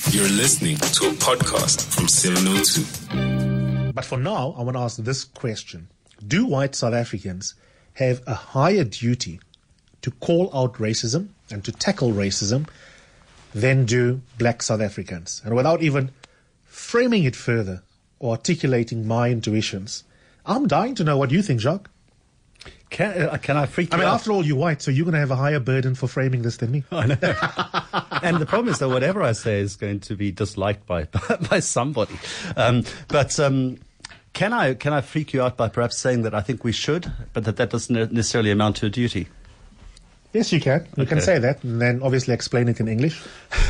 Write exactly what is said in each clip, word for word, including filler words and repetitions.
You're listening to a podcast from seven oh two. But for now, I want to ask this question. Do white South Africans have a higher duty to call out racism and to tackle racism than do black South Africans? And without even framing it further or articulating my intuitions, I'm dying to know what you think, Jacques. Can, uh, can I freak you I mean, out? after all, you're white, so you're going to have a higher burden for framing this than me. I know. And the problem is that whatever I say is going to be disliked by by, by somebody. Um, but um, can I can I freak you out by perhaps saying that I think we should, but that that doesn't necessarily amount to a duty? Yes, you can. You Okay. can say that and then obviously explain it in English.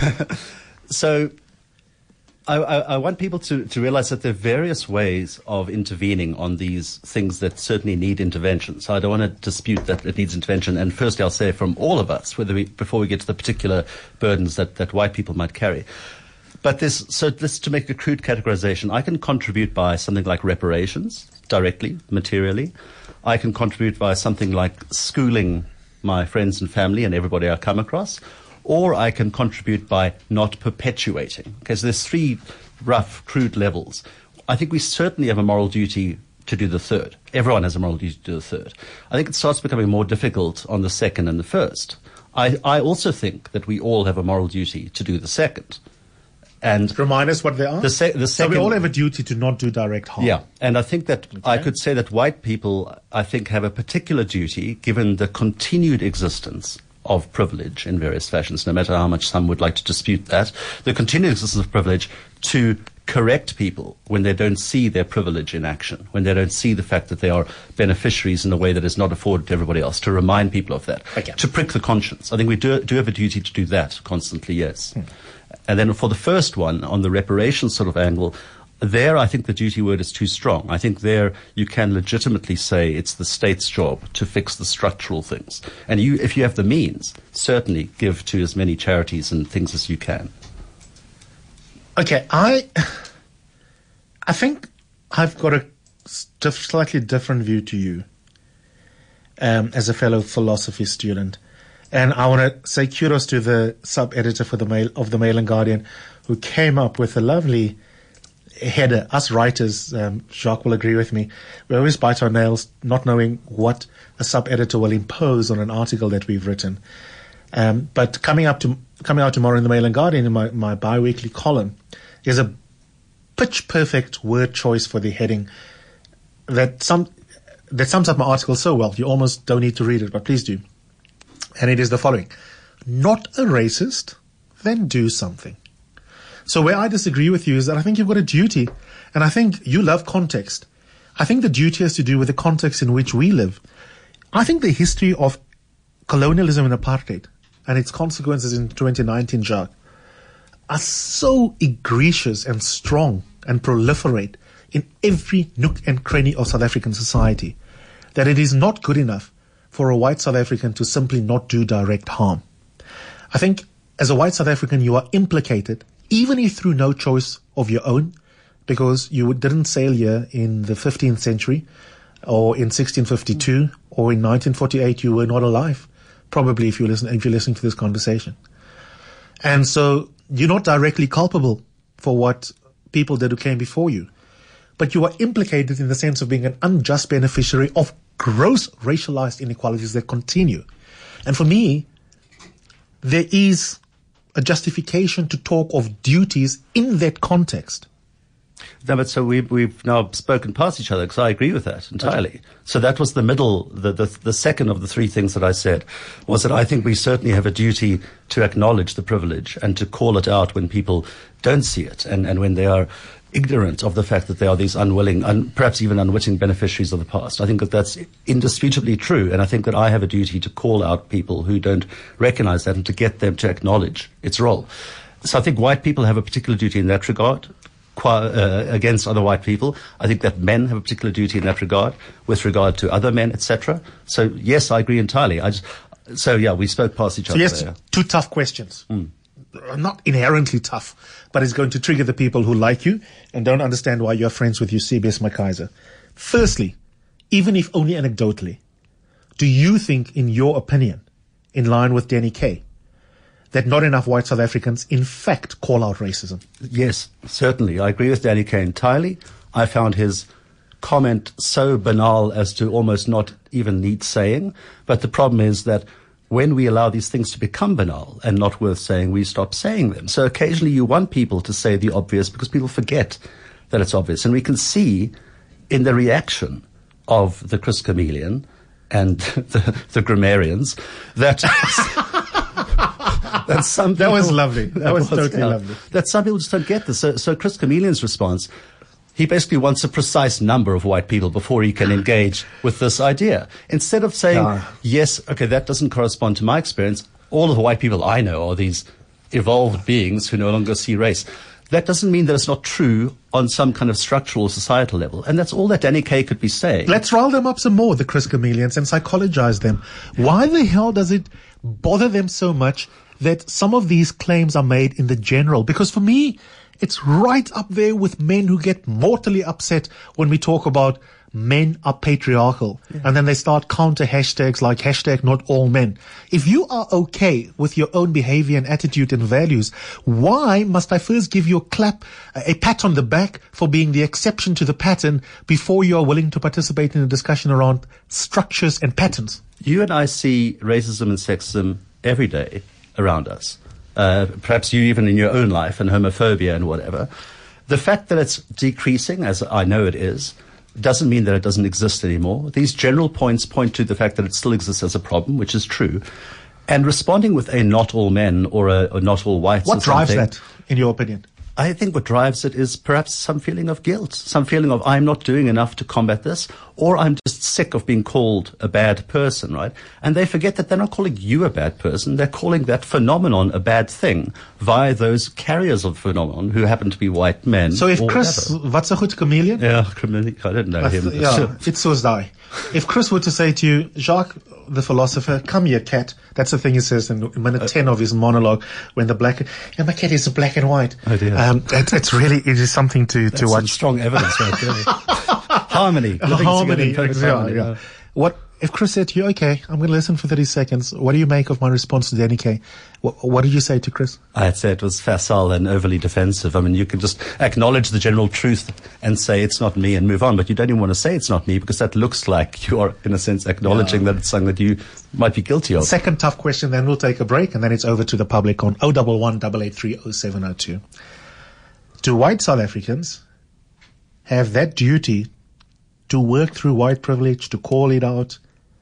So I, I, I want people to, to realize that there are various ways of intervening on these things that certainly need intervention. So I don't want to dispute that it needs intervention. And firstly, I'll say from all of us, whether we, before we get to the particular burdens that, that white people might carry. But this, so this, to make a crude categorization, I can contribute by something like reparations, directly, materially. I can contribute by something like schooling my friends and family and everybody I come across. Or I can contribute by not perpetuating. Okay, so there's three rough, crude levels. I think we certainly have a moral duty to do the third. Everyone has a moral duty to do the third. I think it starts becoming more difficult on the second and the first. I, I also think that we all have a moral duty to do the second. And Remind us what they are. the, se- the so second, we all have a duty to not do direct harm. yeah, and I think that I Okay. could say that white people, I think, have a particular duty, given the continued existence of privilege in various fashions, no matter how much some would like to dispute that, the continued existence of privilege to correct people when they don't see their privilege in action, when they don't see the fact that they are beneficiaries in a way that is not afforded to everybody else, to remind people of that, Okay. to prick the conscience. I think we do, do have a duty to do that constantly, yes. Hmm. And then for the first one, on the reparations sort of angle, there, I think the duty word is too strong. I think there you can legitimately say it's the state's job to fix the structural things. And you, if you have the means, certainly give to as many charities and things as you can. Okay, I I think I've got a st- slightly different view to you um, as a fellow philosophy student. And I want to say kudos to the sub-editor for the Mail of the Mail and Guardian who came up with a lovely header. Us writers, um, Jacques will agree with me, we always bite our nails not knowing what a sub-editor will impose on an article that we've written. Um, but coming up to coming out tomorrow in the Mail and Guardian in my, my bi-weekly column is a pitch-perfect word choice for the heading that some that sums up my article so well you almost don't need to read it, but please do. And it is the following: not a racist, then do something. So where I disagree with you is that I think you've got a duty, and I think you love context. I think the duty has to do with the context in which we live. I think the history of colonialism and apartheid and its consequences in twenty nineteen, Jacques, are so egregious and strong and proliferate in every nook and cranny of South African society that it is not good enough for a white South African to simply not do direct harm. I think as a white South African, you are implicated, even if through no choice of your own, because you didn't sail here in the fifteenth century or in sixteen fifty-two or in nineteen forty-eight, you were not alive, probably if you listen, if you're listening to this conversation. And so you're not directly culpable for what people did who came before you, but you are implicated in the sense of being an unjust beneficiary of gross racialized inequalities that continue. And for me, there is a justification to talk of duties in that context. No, but so we've, we've now spoken past each other because I agree with that entirely. Okay. So that was the middle, the, the, the second of the three things that I said was that I think we certainly have a duty to acknowledge the privilege and to call it out when people don't see it and, and when they are ignorant of the fact that they are these unwilling and perhaps even unwitting beneficiaries of the past. I think that that's indisputably true, and I think that I have a duty to call out people who don't recognize that and to get them to acknowledge its role. So I think white people have a particular duty in that regard. Uh, against other white people. I think that men have a particular duty in that regard with regard to other men, et cetera. So yes, I agree entirely. I just, so yeah, we spoke past each so other. Yes, there. two tough questions. Mm. Not inherently tough, but it's going to trigger the people who like you and don't understand why you're friends with Eusebius McKaiser. Firstly, even if only anecdotally, do you think, in your opinion, in line with Danny Kaye, that not enough white South Africans, in fact, call out racism. Yes, certainly. I agree with Danny Kaye entirely. I found his comment so banal as to almost not even need saying. But the problem is that when we allow these things to become banal and not worth saying, we stop saying them. So occasionally you want people to say the obvious because people forget that it's obvious. And we can see in the reaction of the Chris Chameleon and the, the grammarians that that some people, that was lovely. That, that was, was totally yeah, lovely. That some people just don't get this. So, so Chris Chameleon's response, he basically wants a precise number of white people before he can engage with this idea. Instead of saying, uh, yes, okay, that doesn't correspond to my experience. All of the white people I know are these evolved beings who no longer see race. That doesn't mean that it's not true on some kind of structural societal level. And that's all that Danny Kaye could be saying. Let's rile them up some more, the Chris Chameleons, and psychologize them. Why the hell does it bother them so much that some of these claims are made in the general? Because for me, it's right up there with men who get mortally upset when we talk about men are patriarchal. Yeah. And then they start counter hashtags like hashtag not all men. If you are okay with your own behavior and attitude and values, why must I first give you a clap, a pat on the back for being the exception to the pattern before you are willing to participate in a discussion around structures and patterns? You and I see racism and sexism every day around us. Uh, perhaps you even in your own life, and homophobia and whatever. The fact that it's decreasing, as I know it is, doesn't mean that it doesn't exist anymore. These general points point to the fact that it still exists as a problem, which is true. And responding with a not all men or a, a not all whites. What drives that, in your opinion? I think what drives it is perhaps some feeling of guilt, some feeling of I'm not doing enough to combat this, or I'm just sick of being called a bad person, right? And they forget that they're not calling you a bad person. They're calling that phenomenon a bad thing via those carriers of the phenomenon who happen to be white men. So if Chris, what's a good chameleon? Yeah, chameleon. I don't know I him. Th- yeah, it's so die. If Chris were to say to you, Jacques, the philosopher, come here, cat. That's the thing he says in minute uh, ten of his monologue when the black, yeah, my cat is black and white. Oh dear. Um, it, it's really, it is something to, That's to watch. Strong evidence right there. Harmony. Harmony. Yeah, harmony. Yeah. What, if Chris said to you, okay, I'm going to listen for thirty seconds. What do you make of my response to Danny Kaye? What, what did you say to Chris? I'd say it was facile and overly defensive. I mean, you can just acknowledge the general truth and say it's not me and move on, but you don't even want to say it's not me because that looks like you are, in a sense, acknowledging yeah. that it's something that you might be guilty of. Second tough question, then we'll take a break, and then it's over to the public on oh one one, eight eight three, oh seven oh two. Do white South Africans have that duty to work through white privilege, to call it out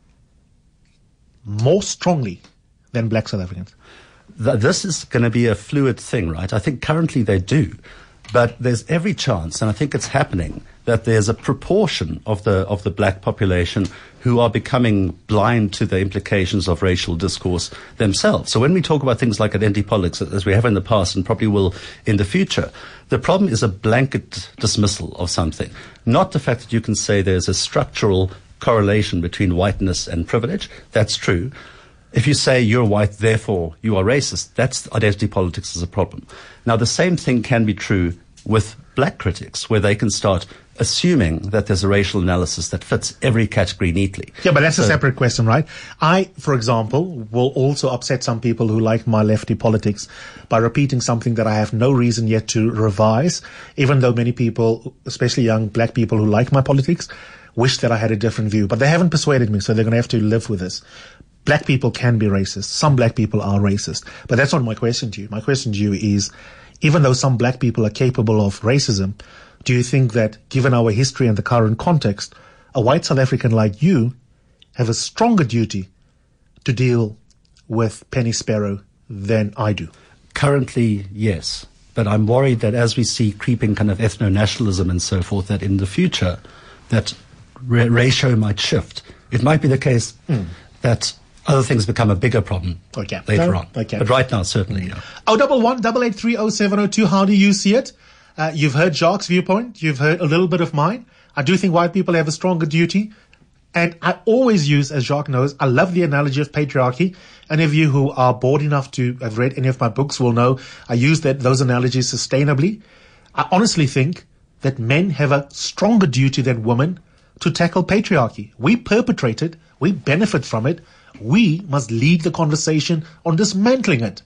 more strongly than black South Africans? This is going to be a fluid thing, right? I think currently they do. But there's every chance, and I think it's happening, that there's a proportion of the of the black population who are becoming blind to the implications of racial discourse themselves. So when we talk about things like identity politics, as we have in the past and probably will in the future, the problem is a blanket dismissal of something, not the fact that you can say there's a structural correlation between whiteness and privilege. That's true. If you say you're white, therefore you are racist, that's identity politics is a problem. Now, the same thing can be true with black critics, where they can start assuming that there's a racial analysis that fits every category neatly. Yeah, but that's so, a separate question, right? I, for example, will also upset some people who like my lefty politics by repeating something that I have no reason yet to revise, even though many people, especially young black people who like my politics, wish that I had a different view. But they haven't persuaded me, so they're going to have to live with this. Black people can be racist. Some black people are racist. But that's not my question to you. My question to you is, even though some black people are capable of racism, do you think that, given our history and the current context, a white South African like you have a stronger duty to deal with Penny Sparrow than I do? Currently, yes. But I'm worried that as we see creeping kind of ethno-nationalism and so forth, that in the future, that ra- ratio might shift. It might be the case mm. that other things become a bigger problem okay. later no, on. Okay. But right now, certainly. Yeah. oh one one, eight eight three, oh seven oh two, how do you see it? Uh, you've heard Jacques' viewpoint. You've heard a little bit of mine. I do think white people have a stronger duty. And I always use, as Jacques knows, I love the analogy of patriarchy. Any of you who are bored enough to have read any of my books will know I use that those analogies sustainably. I honestly think that men have a stronger duty than women to tackle patriarchy. We perpetrate it. We benefit from it. We must lead the conversation on dismantling it.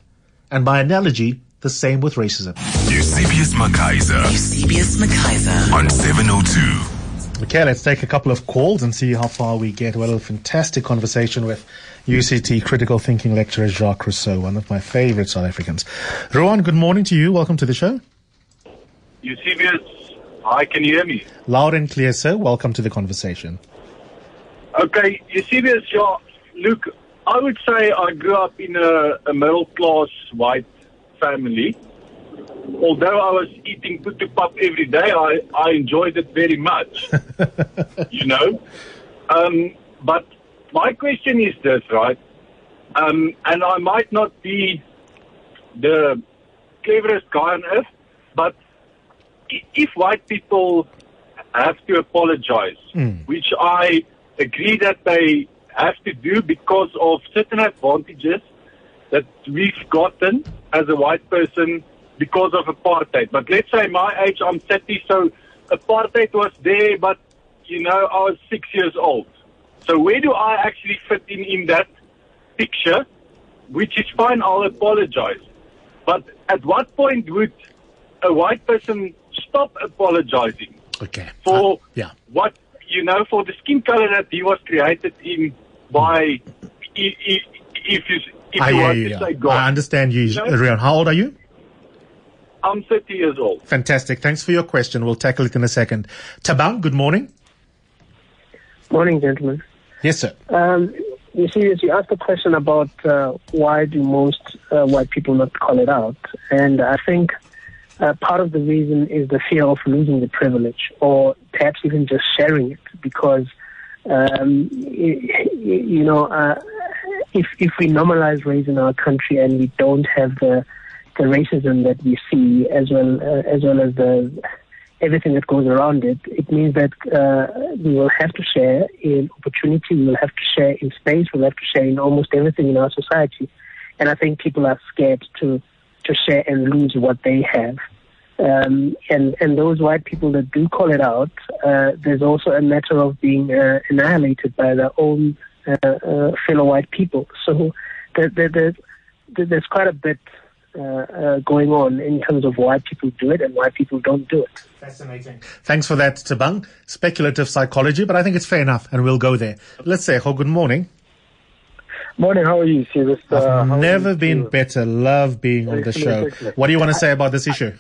And by analogy, the same with racism. Eusebius McKaiser. Eusebius McKaiser. On seven oh two. Okay, let's take a couple of calls and see how far we get. Well, a fantastic conversation with U C T critical thinking lecturer Jacques Rousseau, one of my favorite South Africans. Rowan, good morning to you. Welcome to the show. Eusebius, hi, can you hear me? Loud and clear, sir. Welcome to the conversation. Okay, Eusebius, yeah, look, I would say I grew up in a, a middle-class white family. Although I was eating putu pap every day, I, I enjoyed it very much, you know. Um, but my question is this, right? Um, and I might not be the cleverest guy on earth, but if white people have to apologize, mm. which I agree that they have to do because of certain advantages that we've gotten as a white person because of apartheid. But let's say my age, I'm thirty, so apartheid was there, but, you know, I was six years old. So where do I actually fit in in that picture? Which is fine, I'll apologize. But at what point would a white person stop apologizing okay. for uh, yeah. what, you know, for the skin color that he was created in by, if, if, if you, if I, you yeah, want yeah, to yeah. say God. I understand you, you know? Rian. How old are you? I'm thirty years old. Fantastic. Thanks for your question. We'll tackle it in a second. Tabang, good morning. Morning, gentlemen. Yes, sir. Um, you see, you asked a question about uh, why do most uh, white people not call it out, and I think uh, part of the reason is the fear of losing the privilege, or perhaps even just sharing it, because um, you, you know, uh, if if we normalize race in our country and we don't have the the racism that we see, as well uh, as well as the everything that goes around it, it means that uh, we will have to share in opportunity, we will have to share in space, we'll have to share in almost everything in our society. And I think people are scared to to share and lose what they have. Um, and, and those white people that do call it out, uh, there's also a matter of being uh, annihilated by their own uh, uh, fellow white people. So there, there, there's, there's quite a bit uh, uh, going on in terms of why people do it and why people don't do it. Fascinating. Thanks for that, Tabang. Speculative psychology, but I think it's fair enough, and we'll go there. Let's say, oh, good morning. Morning, how are you? See, this, uh, I've never been too? better. Love being on the show. Excellent. What do you want to say about this issue?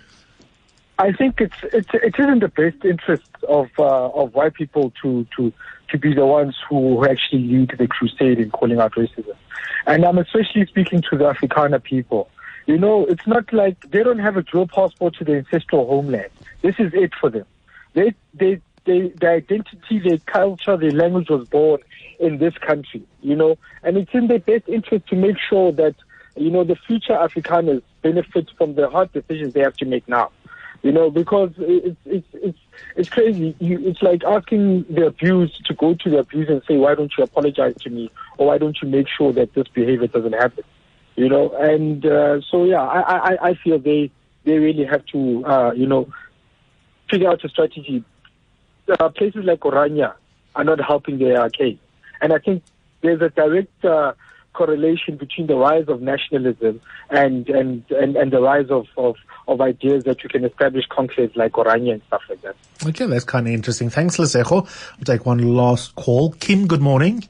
I think it's it's it is in the best interest of uh, of white people to to to be the ones who actually lead the crusade in calling out racism, and I'm especially speaking to the Afrikaner people. You know, it's not like they don't have a dual passport to their ancestral homeland. This is it for them. They they they their identity, their culture, their language was born in this country. You know, and it's in their best interest to make sure that, you know, the future Afrikaners benefit from the hard decisions they have to make now. You know, because it's it's it's it's crazy. You, it's like asking the abused to go to the abused and say, "Why don't you apologize to me?" or "Why don't you make sure that this behavior doesn't happen?" You know, and uh, so yeah, I, I I feel they they really have to uh, you know figure out a strategy. Uh, places like Orania are not helping their case, and I think there's a direct uh, correlation between the rise of nationalism and and, and, and the rise of, of, of ideas that you can establish conclaves like Orania and stuff like that. Okay, that's kind of interesting. Thanks, Lesego. We'll take one last call. Kim, good morning.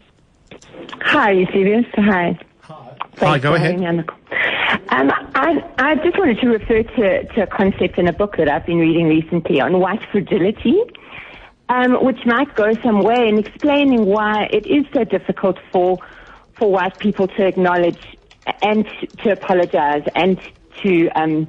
Hi, Eusebius. Hi. Hi. Thanks Hi, go for ahead. having me on the call. Um, I, I just wanted to refer to, to a concept in a book that I've been reading recently on white fragility, um, which might go some way in explaining why it is so difficult for for white people to acknowledge and to apologize and to um,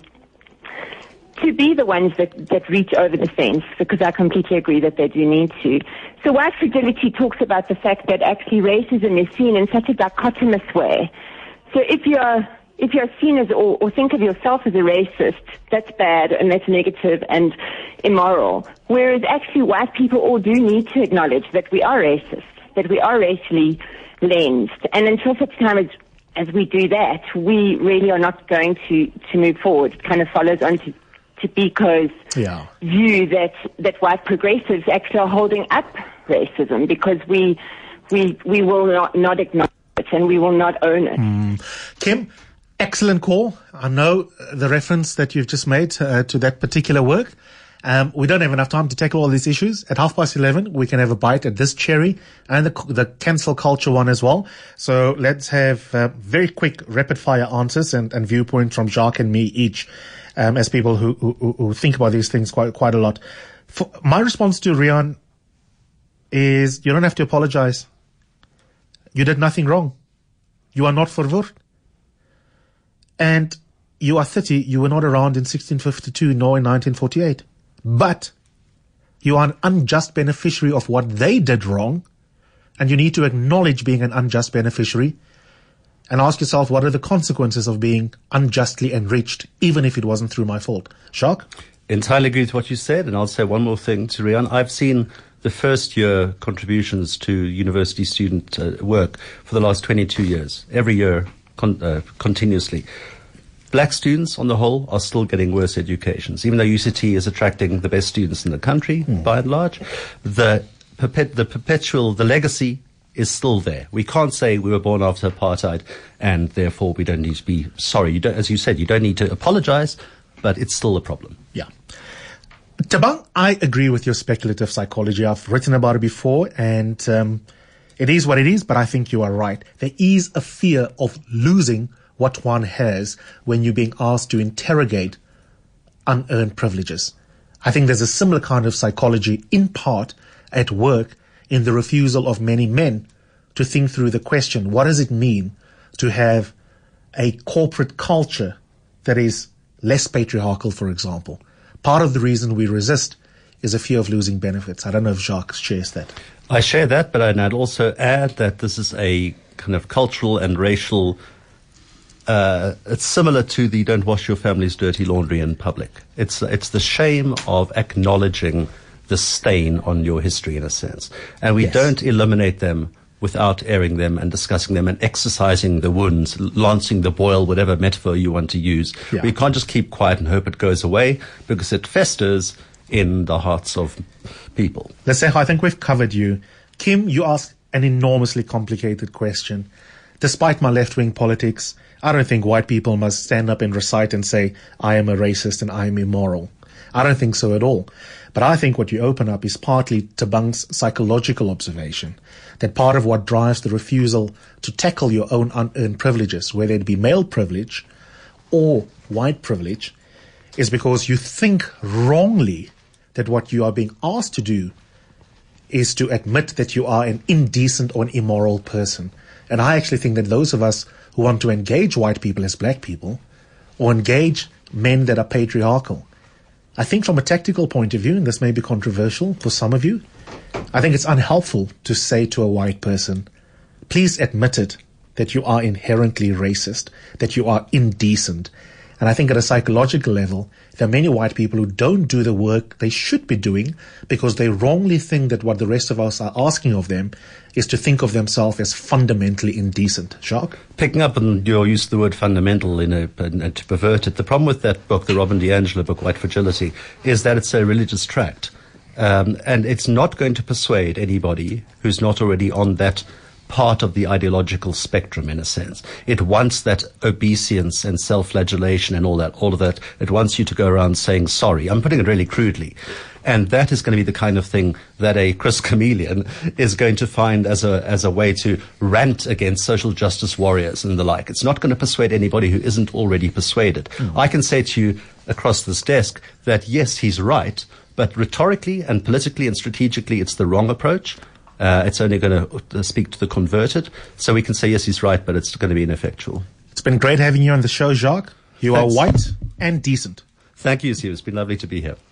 to be the ones that, that reach over the fence, because I completely agree that they do need to. So white fragility talks about the fact that actually racism is seen in such a dichotomous way. So if you're if you're seen as or, or think of yourself as a racist, that's bad and that's negative and immoral. Whereas actually white people all do need to acknowledge that we are racist, that we are racially lensed. And until such time as, as we do that, we really are not going to, to move forward. It kind of follows on to, to Biko's yeah. view that, that white progressives actually are holding up racism because we we we will not, not acknowledge it and we will not own it. Mm. Kim, Excellent call. I know the reference that you've just made uh, to that particular work. Um, we don't have enough time to tackle all these issues. At half past eleven, we can have a bite at this cherry and the, the cancel culture one as well. So let's have uh, very quick rapid fire answers and, and viewpoints from Jacques and me each, um, as people who, who, who think about these things quite, quite a lot. For, my response to Riaan is you don't have to apologize. You did nothing wrong. You are not verwoord. And you are thirty. You were not around in sixteen fifty-two nor in nineteen forty-eight. But you are an unjust beneficiary of what they did wrong, and you need to acknowledge being an unjust beneficiary and ask yourself, what are the consequences of being unjustly enriched, even if it wasn't through my fault? Jacques? Entirely agree with what you said, and I'll say one more thing to Riaan. I've seen the first year contributions to university student uh, work for the last twenty-two years, every year con- uh, continuously. Black students, on the whole, are still getting worse educations, even though U C T is attracting the best students in the country, mm. by and large. The, perpet- the perpetual, the legacy is still there. We can't say we were born after apartheid and therefore we don't need to be sorry. You don't, as you said, you don't need to apologize, but it's still a problem. Yeah. Thabang, I agree with your speculative psychology. I've written about it before, and um, it is what it is, but I think you are right. There is a fear of losing what one has when you're being asked to interrogate unearned privileges. I think there's a similar kind of psychology in part at work in the refusal of many men to think through the question, what does it mean to have a corporate culture that is less patriarchal, for example? Part of the reason we resist is a fear of losing benefits. I don't know if Jacques shares that. I share that, but I'd also add that this is a kind of cultural and racial Uh, it's similar to the don't wash your family's dirty laundry in public. It's it's the shame of acknowledging the stain on your history, in a sense. And we yes. don't eliminate them without airing them and discussing them and exercising the wounds, lancing the boil, whatever metaphor you want to use. Yeah. We can't just keep quiet and hope it goes away, because it festers in the hearts of people. Let's say, I think we've covered you. Kim, you asked an enormously complicated question. Despite my left-wing politics, I don't think white people must stand up and recite and say, I am a racist and I am immoral. I don't think so at all. But I think what you open up is partly Thabang's psychological observation, that part of what drives the refusal to tackle your own unearned privileges, whether it be male privilege or white privilege, is because you think wrongly that what you are being asked to do is to admit that you are an indecent or an immoral person. And I actually think that those of us who want to engage white people as black people, or engage men that are patriarchal, I think from a tactical point of view, and this may be controversial for some of you, I think it's unhelpful to say to a white person, please admit it, that you are inherently racist, that you are indecent. And I think at a psychological level, there are many white people who don't do the work they should be doing because they wrongly think that what the rest of us are asking of them is to think of themselves as fundamentally indecent. Jacques? Picking up on your use of the word fundamental in a, in, to pervert it, the problem with that book, the Robin DiAngelo book, White Fragility, is that it's a religious tract. Um, and it's not going to persuade anybody who's not already on that part of the ideological spectrum, in a sense. It wants that obeisance and self-flagellation and all that, all of that. It wants you to go around saying sorry. I'm putting it really crudely. And that is going to be the kind of thing that a Chris Chameleon is going to find as a, as a way to rant against social justice warriors and the like. It's not going to persuade anybody who isn't already persuaded. Mm. I can say to you across this desk that yes, he's right, but rhetorically and politically and strategically, it's the wrong approach. Uh, it's only going to speak to the converted. So we can say, yes, he's right, but it's going to be ineffectual. It's been great having you on the show, Jacques. You Thanks. are white and decent. Thank you, Sue. It's been lovely to be here.